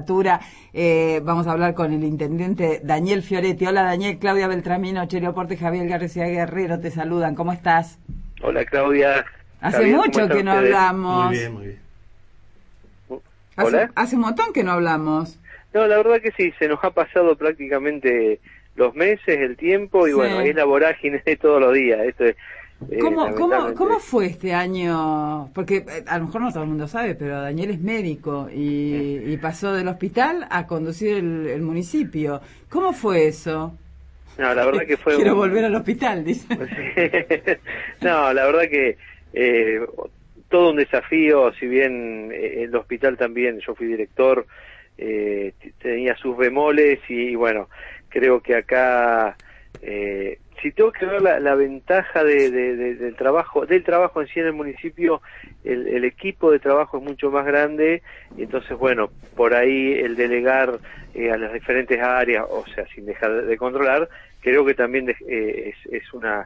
Vamos a hablar con el intendente Daniel Fioretti. Hola Daniel, Claudia Beltramino, Cherio Porte, Javier García Guerrero te saludan. ¿Cómo estás? Hola Claudia. Hace Javier, mucho que no ustedes? hablamos. Muy bien, muy bien. ¿Hola? Hace un montón que no hablamos. No, la verdad que sí, se nos ha pasado prácticamente los meses, el tiempo, y Sí. bueno, es la vorágine de todos los días. Esto es, lamentablemente. ¿Cómo fue este año? Porque a lo mejor no todo el mundo sabe, pero Daniel es médico y pasó del hospital a conducir el municipio. ¿Cómo fue eso? No, la verdad que fue Quiero volver al hospital, dice. No, la verdad que todo un desafío, si bien el hospital también, yo fui director, tenía sus bemoles y bueno, creo que acá, si tengo que ver la ventaja del trabajo en sí en el municipio, el equipo de trabajo es mucho más grande, y entonces bueno, por ahí el delegar a las diferentes áreas, o sea, sin dejar de controlar, creo que también es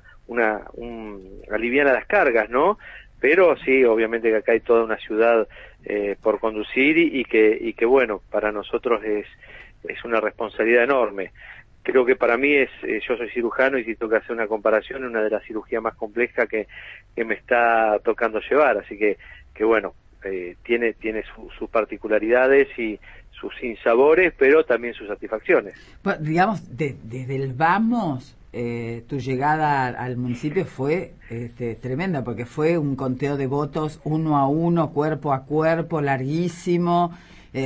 aliviana las cargas, ¿no? Pero sí, obviamente que acá hay toda una ciudad por conducir y que bueno, para nosotros es una responsabilidad enorme. Creo que para mí yo soy cirujano y si tengo que hacer una comparación, es una de las cirugías más complejas que me está tocando llevar, así que bueno, tiene sus particularidades y sus sinsabores, pero también sus satisfacciones. Bueno, digamos, desde el vamos, tu llegada al municipio fue tremenda, porque fue un conteo de votos 1 a 1, cuerpo a cuerpo, larguísimo.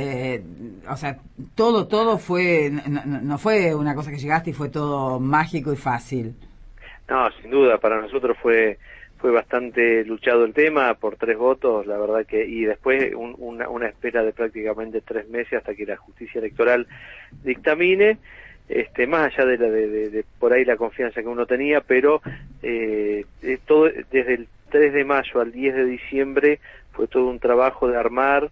O sea, todo fue, no fue una cosa que llegaste y fue todo mágico y fácil. No, sin duda, para nosotros fue bastante luchado el tema, por 3 votos, la verdad que, y después una espera de prácticamente 3 meses hasta que la justicia electoral dictamine, más allá de por ahí la confianza que uno tenía, pero todo desde el 3 de mayo al 10 de diciembre fue todo un trabajo de armar,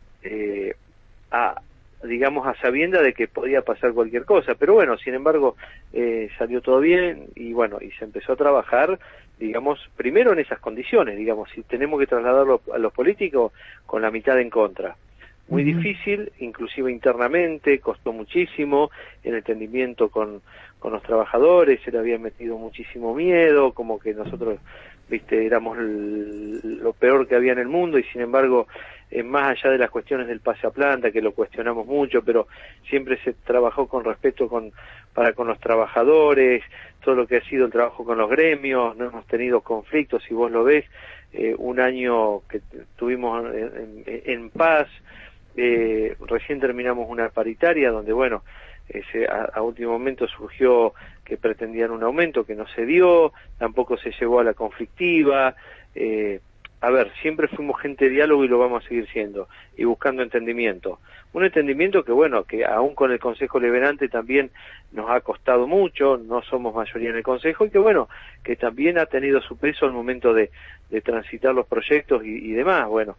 digamos, a sabienda de que podía pasar cualquier cosa, pero bueno, sin embargo, salió todo bien y bueno, y se empezó a trabajar, digamos, primero en esas condiciones, digamos, si tenemos que trasladarlo a los políticos con la mitad en contra. Muy difícil, inclusive internamente, costó muchísimo el entendimiento con los trabajadores, se le había metido muchísimo miedo, como que nosotros, viste, éramos lo peor que había en el mundo, y sin embargo, más allá de las cuestiones del pase a planta, que lo cuestionamos mucho, pero siempre se trabajó con respeto para con los trabajadores, todo lo que ha sido el trabajo con los gremios, no hemos tenido conflictos, si vos lo ves, un año que tuvimos en paz. Recién terminamos una paritaria donde, bueno, a último momento surgió que pretendían un aumento que no se dio, tampoco se llegó a la conflictiva. A ver, siempre fuimos gente de diálogo y lo vamos a seguir siendo, y buscando entendimiento. Un entendimiento que, bueno, que aún con el Consejo Liberante también nos ha costado mucho, no somos mayoría en el Consejo, y que, bueno, que también ha tenido su peso al momento de transitar los proyectos y demás, bueno.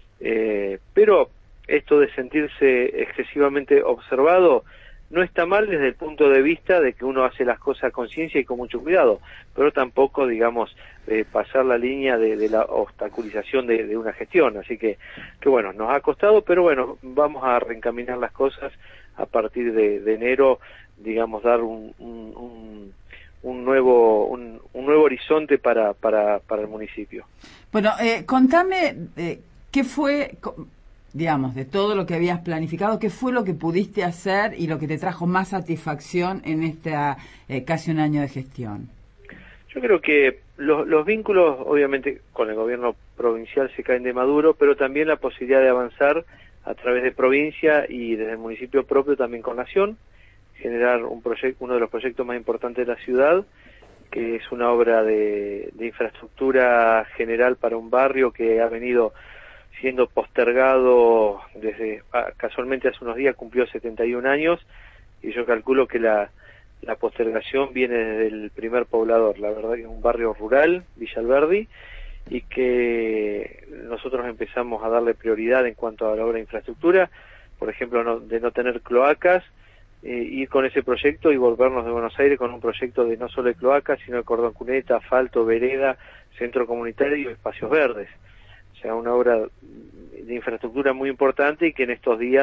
Pero esto de sentirse excesivamente observado no está mal desde el punto de vista de que uno hace las cosas a conciencia y con mucho cuidado, pero tampoco, digamos, pasar la línea de la obstaculización de una gestión. Así que bueno, nos ha costado, pero bueno, vamos a reencaminar las cosas a partir de enero, digamos, dar un nuevo horizonte para el municipio. Bueno, contame qué fue, digamos, de todo lo que habías planificado, qué fue lo que pudiste hacer y lo que te trajo más satisfacción en esta casi un año de gestión. Yo creo que los vínculos, obviamente, con el gobierno provincial se caen de maduro, pero también la posibilidad de avanzar a través de provincia y desde el municipio propio también con Nación, generar uno de los proyectos más importantes de la ciudad, que es una obra de infraestructura general para un barrio que ha venido siendo postergado desde, casualmente hace unos días cumplió 71 años, y yo calculo que la postergación viene desde el primer poblador. La verdad que es un barrio rural, Villa Alberdi, y que nosotros empezamos a darle prioridad en cuanto a la obra de infraestructura, por ejemplo, de no tener cloacas, ir con ese proyecto y volvernos de Buenos Aires con un proyecto de no solo de cloacas, sino de cordón cuneta, asfalto, vereda, centro comunitario y espacios verdes. O sea, una obra de infraestructura muy importante y que en estos días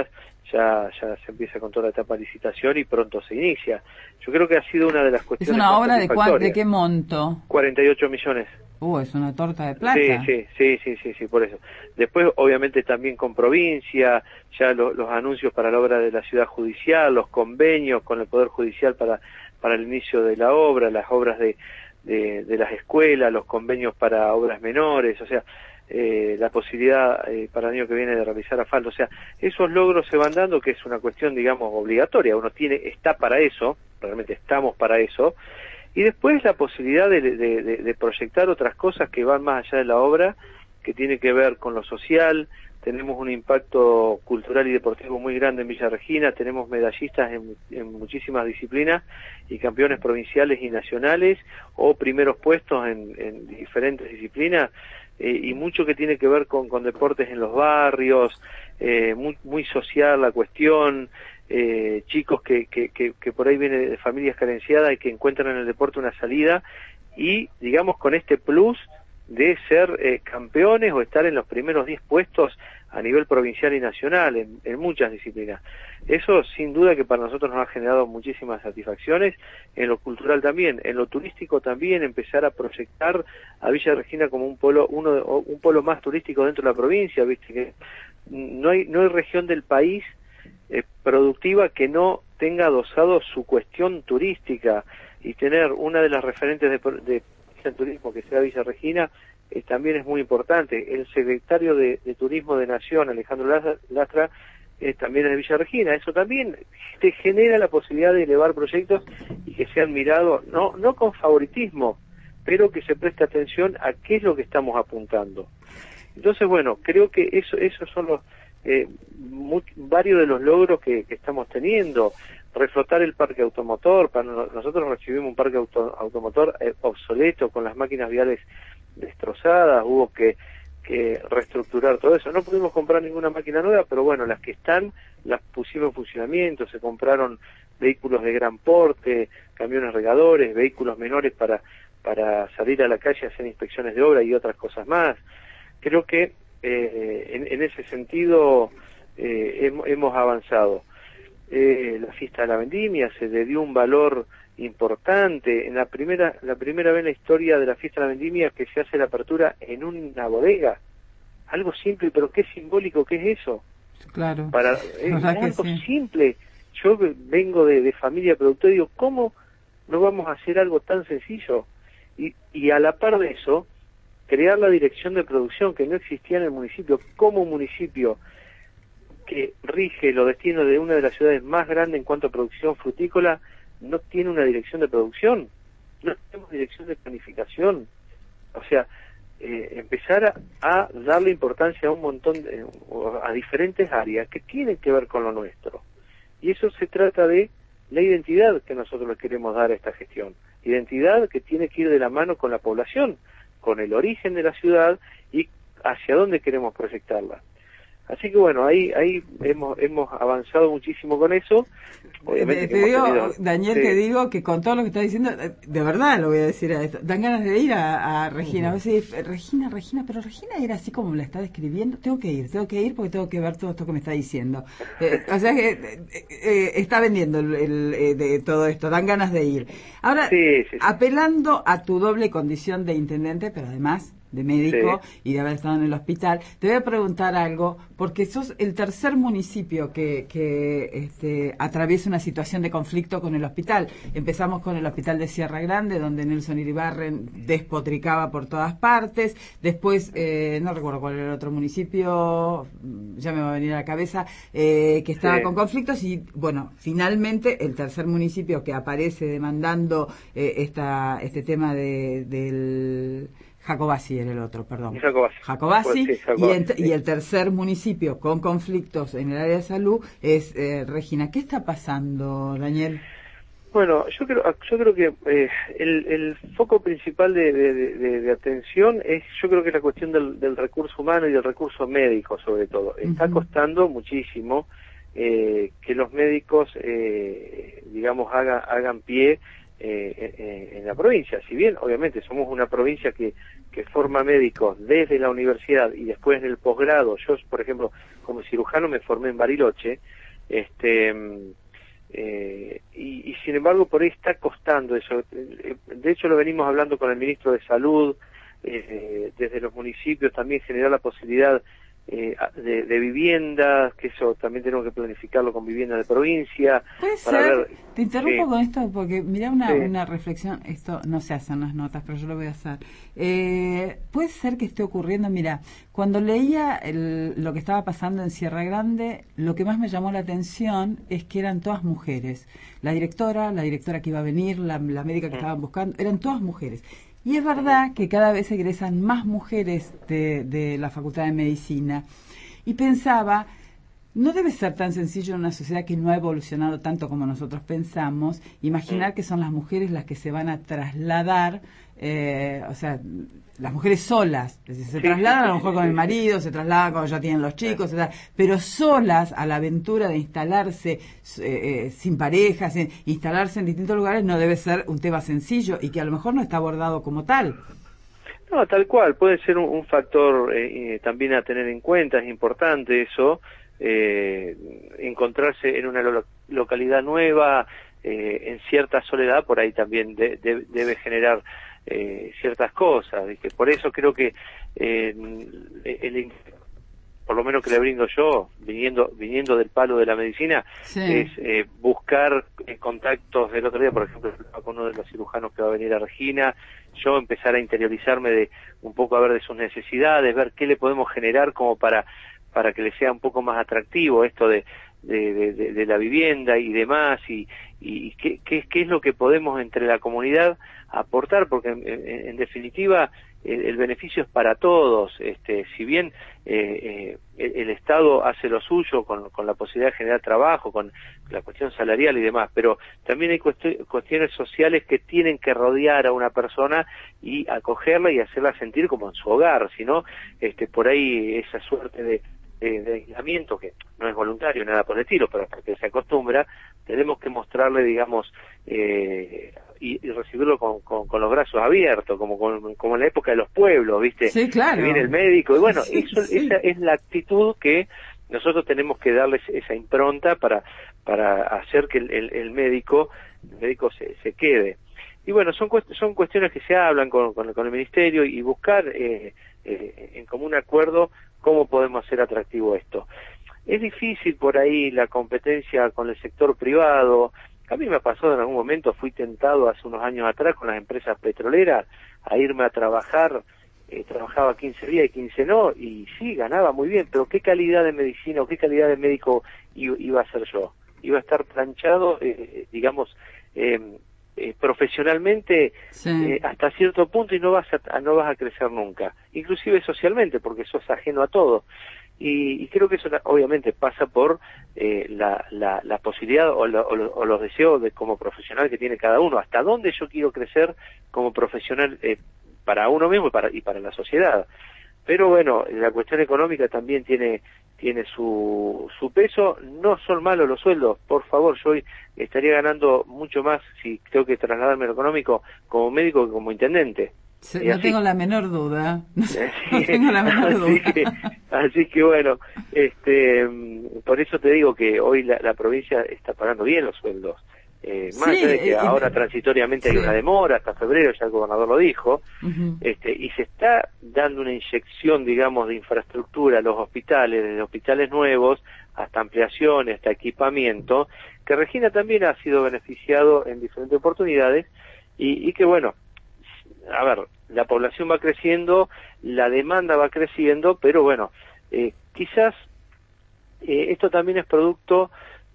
ya se empieza con toda la etapa de licitación y pronto se inicia. Yo creo que ha sido una de las cuestiones. ¿Es una más obra satisfactorias. de qué monto? 48 millones. Es una torta de plata. Sí, por eso. Después, obviamente, también con provincia, ya los anuncios para la obra de la ciudad judicial, los convenios con el Poder Judicial para el inicio de la obra, las obras de las escuelas, los convenios para obras menores, o sea, la posibilidad para el año que viene de realizar asfalto. O sea, esos logros se van dando, que es una cuestión, digamos, obligatoria. Uno está para eso, realmente estamos para eso. Y después la posibilidad de proyectar otras cosas que van más allá de la obra, que tiene que ver con lo social. Tenemos un impacto cultural y deportivo muy grande en Villa Regina, tenemos medallistas en muchísimas disciplinas y campeones provinciales y nacionales, o primeros puestos en diferentes disciplinas, y mucho que tiene que ver con deportes en los barrios, muy social la cuestión. Chicos que por ahí vienen de familias carenciadas y que encuentran en el deporte una salida, y digamos con este plus de ser campeones o estar en los primeros 10 puestos a nivel provincial y nacional en muchas disciplinas. Eso sin duda que para nosotros nos ha generado muchísimas satisfacciones, en lo cultural también, en lo turístico también, empezar a proyectar a Villa Regina como un polo más turístico dentro de la provincia. Viste que no hay región del país productiva que no tenga adosado su cuestión turística, y tener una de las referentes de turismo que sea Villa Regina también es muy importante. El secretario de Turismo de Nación, Alejandro Lastra, también es de Villa Regina. Eso también te genera la posibilidad de elevar proyectos y que sean mirados, no con favoritismo, pero que se preste atención a qué es lo que estamos apuntando. Entonces, bueno, creo que esos son los varios de los logros que estamos teniendo. Reflotar el parque automotor. Nosotros recibimos un parque automotor obsoleto, con las máquinas viales destrozadas. Hubo que reestructurar todo eso. No pudimos comprar ninguna máquina nueva, pero bueno, las que están las pusimos en funcionamiento. Se compraron vehículos de gran porte, camiones regadores, vehículos menores para salir a la calle a hacer inspecciones de obra y otras cosas más. Creo que en ese sentido hemos avanzado. La fiesta de la vendimia se le dio un valor importante. En la primera vez en la historia de la fiesta de la vendimia que se hace la apertura en una bodega. Algo simple, pero qué simbólico que es eso. Claro. Es algo simple. Yo vengo de familia productora y digo, ¿cómo no vamos a hacer algo tan sencillo? Y a la par de eso, crear la dirección de producción que no existía en el municipio. Como municipio que rige los destinos de una de las ciudades más grandes en cuanto a producción frutícola, no tiene una dirección de producción, no tenemos dirección de planificación. O sea, empezar a darle importancia a un montón a diferentes áreas que tienen que ver con lo nuestro. Y eso se trata de la identidad que nosotros le queremos dar a esta gestión. Identidad que tiene que ir de la mano con la población, con el origen de la ciudad y hacia dónde queremos proyectarla. Así que bueno, ahí hemos avanzado muchísimo con eso. Obviamente Daniel, te digo que con todo lo que estás diciendo, de verdad lo voy a decir a esto, dan ganas de ir a Regina. A veces, Regina, pero Regina era así como la está describiendo. Tengo que ir porque tengo que ver todo esto que me está diciendo. O sea que está vendiendo de todo esto, dan ganas de ir. Ahora, sí. Apelando a tu doble condición de intendente, pero además de médico y de haber estado en el hospital, te voy a preguntar algo, porque sos el tercer municipio que atraviesa una situación de conflicto con el hospital. Empezamos con el hospital de Sierra Grande, donde Nelson Iribarren despotricaba por todas partes. Después, no recuerdo cuál era el otro municipio, ya me va a venir a la cabeza, que estaba con conflictos. Y bueno, finalmente el tercer municipio que aparece demandando este tema del Jacobasi era el otro, perdón. Jacobasi. Y el tercer municipio con conflictos en el área de salud es Regina. ¿Qué está pasando, Daniel? Bueno, yo creo que el foco principal de atención yo creo que es la cuestión del recurso humano y del recurso médico, sobre todo. Está costando muchísimo que los médicos, digamos, hagan pie en la provincia. Si bien obviamente somos una provincia que forma médicos desde la universidad y después en el posgrado. Yo, por ejemplo, como cirujano me formé en Bariloche, Y sin embargo por ahí está costando eso. De hecho lo venimos hablando con el ministro de Salud, desde los municipios también generar la posibilidad de viviendas, que eso también tenemos que planificarlo con viviendas de provincia. Puede Para ser, ver, te interrumpo con esto porque mira sí. una reflexión, esto no se hace en las notas, pero yo lo voy a hacer. Puede ser que esté ocurriendo, mira, cuando leía lo que estaba pasando en Sierra Grande, lo que más me llamó la atención es que eran todas mujeres. La directora que iba a venir, la médica que estaban buscando, eran todas mujeres. Y es verdad que cada vez egresan más mujeres de la Facultad de Medicina. Y pensaba, no debe ser tan sencillo en una sociedad que no ha evolucionado tanto como nosotros pensamos, imaginar que son las mujeres las que se van a trasladar, o sea, las mujeres solas, es decir, se trasladan a lo mejor con el marido, se trasladan cuando ya tienen los chicos, pero solas a la aventura de instalarse sin parejas, instalarse en distintos lugares, no debe ser un tema sencillo y que a lo mejor no está abordado como tal. No, tal cual, puede ser un factor también a tener en cuenta, es importante eso, encontrarse en una localidad nueva, en cierta soledad, por ahí también debe generar ciertas cosas, ¿viste? Por eso creo que por lo menos que le brindo yo, viniendo del palo de la medicina, es buscar contactos. Del otro día, por ejemplo, con uno de los cirujanos que va a venir a Regina, yo empezar a interiorizarme de un poco a ver de sus necesidades, ver qué le podemos generar como para que le sea un poco más atractivo esto de la vivienda y demás, y qué es lo que podemos entre la comunidad aportar, porque en definitiva el beneficio es para todos. Si bien el Estado hace lo suyo con la posibilidad de generar trabajo, con la cuestión salarial y demás, pero también hay cuestiones sociales que tienen que rodear a una persona y acogerla y hacerla sentir como en su hogar, sino por ahí esa suerte de aislamiento, que no es voluntario, nada por el estilo, pero porque se acostumbra, tenemos que mostrarle, digamos, y recibirlo con los brazos abiertos, como en la época de los pueblos, ¿viste? Sí, claro. Que viene el médico, y bueno, Sí, esa sí. es la actitud que nosotros tenemos que darles esa impronta para hacer que el médico se quede. Y bueno, son cuestiones que se hablan con el Ministerio y buscar en común acuerdo cómo podemos hacer atractivo esto. Es difícil por ahí la competencia con el sector privado. A mí me pasó en algún momento, fui tentado hace unos años atrás con las empresas petroleras a irme a trabajar, trabajaba 15 días y 15 no, y sí, ganaba muy bien, pero ¿qué calidad de medicina o qué calidad de médico iba a ser yo? Iba a estar planchado, digamos, profesionalmente hasta cierto punto, y no vas a crecer nunca, inclusive socialmente, porque sos ajeno a todo. Y creo que eso obviamente pasa por la posibilidad o los deseos como profesional que tiene cada uno, hasta dónde yo quiero crecer como profesional para uno mismo y para la sociedad. Pero bueno, la cuestión económica también tiene su peso. No son malos los sueldos, por favor, yo estaría ganando mucho más si tengo que trasladarme lo económico como médico que como intendente. No tengo la menor duda. No tengo la menor duda. Así que bueno, por eso te digo que hoy la provincia está pagando bien los sueldos. Más allá de que ahora transitoriamente hay una demora, hasta febrero, ya el gobernador lo dijo, y se está dando una inyección, digamos, de infraestructura a los hospitales, desde hospitales nuevos hasta ampliaciones, hasta equipamiento, que Regina también ha sido beneficiado en diferentes oportunidades, y que bueno, a ver, la población va creciendo, la demanda va creciendo, pero bueno, quizás esto también es producto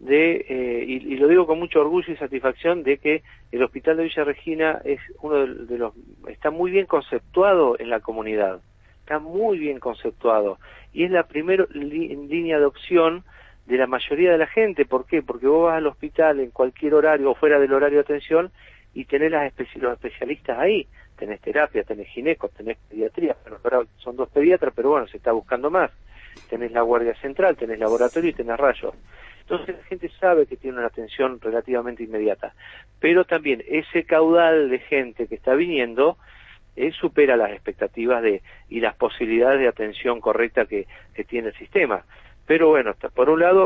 y lo digo con mucho orgullo y satisfacción, de que el Hospital de Villa Regina es uno de los, está muy bien conceptuado en la comunidad, está muy bien conceptuado, y es la primera línea de opción de la mayoría de la gente. ¿Por qué? Porque vos vas al hospital en cualquier horario o fuera del horario de atención y tenés los especialistas ahí, tenés terapia, tenés gineco, tenés pediatría, bueno, ahora son 2 pediatras, pero bueno, se está buscando más, tenés la guardia central, tenés laboratorio y tenés rayos. Entonces la gente sabe que tiene una atención relativamente inmediata, pero también ese caudal de gente que está viniendo supera las expectativas y las posibilidades de atención correcta que tiene el sistema. Pero bueno, por un lado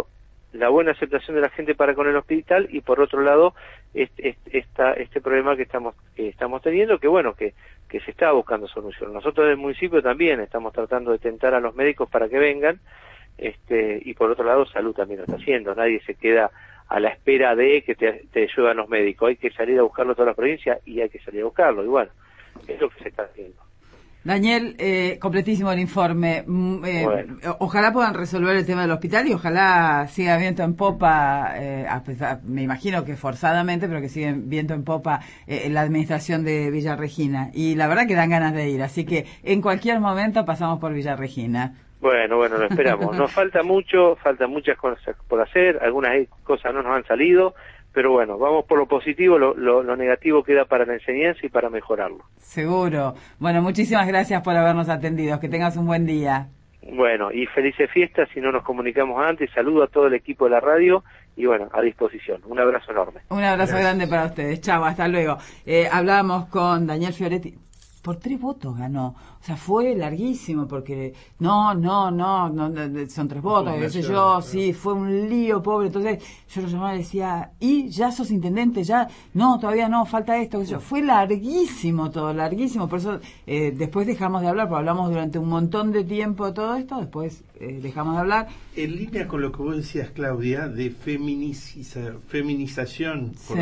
la buena aceptación de la gente para con el hospital, y por otro lado este problema que estamos teniendo, que bueno, que se está buscando solución. Nosotros del municipio también estamos tratando de tentar a los médicos para que vengan, y por otro lado Salud también lo está haciendo. Nadie se queda a la espera de que te ayuden los médicos. Hay que salir a buscarlo a toda la provincia, y hay que salir a buscarlo, y bueno, es lo que se está haciendo. Daniel, completísimo el informe. Bueno. Ojalá puedan resolver el tema del hospital y ojalá siga viento en popa, me imagino que forzadamente, pero que sigue viento en popa la administración de Villa Regina. Y la verdad que dan ganas de ir, así que en cualquier momento pasamos por Villa Regina. Bueno, lo esperamos. Nos faltan muchas cosas por hacer, algunas cosas no nos han salido, pero bueno, vamos por lo positivo, lo negativo queda para la enseñanza y para mejorarlo. Seguro. Bueno, muchísimas gracias por habernos atendido. Que tengas un buen día. Bueno, y felices fiestas si no nos comunicamos antes. Saludo a todo el equipo de la radio y bueno, a disposición. Un abrazo enorme. Un abrazo grande para ustedes. Chao, hasta luego. Hablábamos con Daniel Fioretti. Por 3 votos ganó. O sea, fue larguísimo porque no, son 3 votos, qué sé yo, claro. Sí, fue un lío, pobre. Entonces yo lo llamaba y decía, ¿y ya sos intendente? Ya, no, todavía no, falta esto, qué sé yo. Fue larguísimo todo, larguísimo. Por eso después dejamos de hablar, porque hablamos durante un montón de tiempo de todo esto, después dejamos de hablar. En línea con lo que vos decías, Claudia, de feminización, por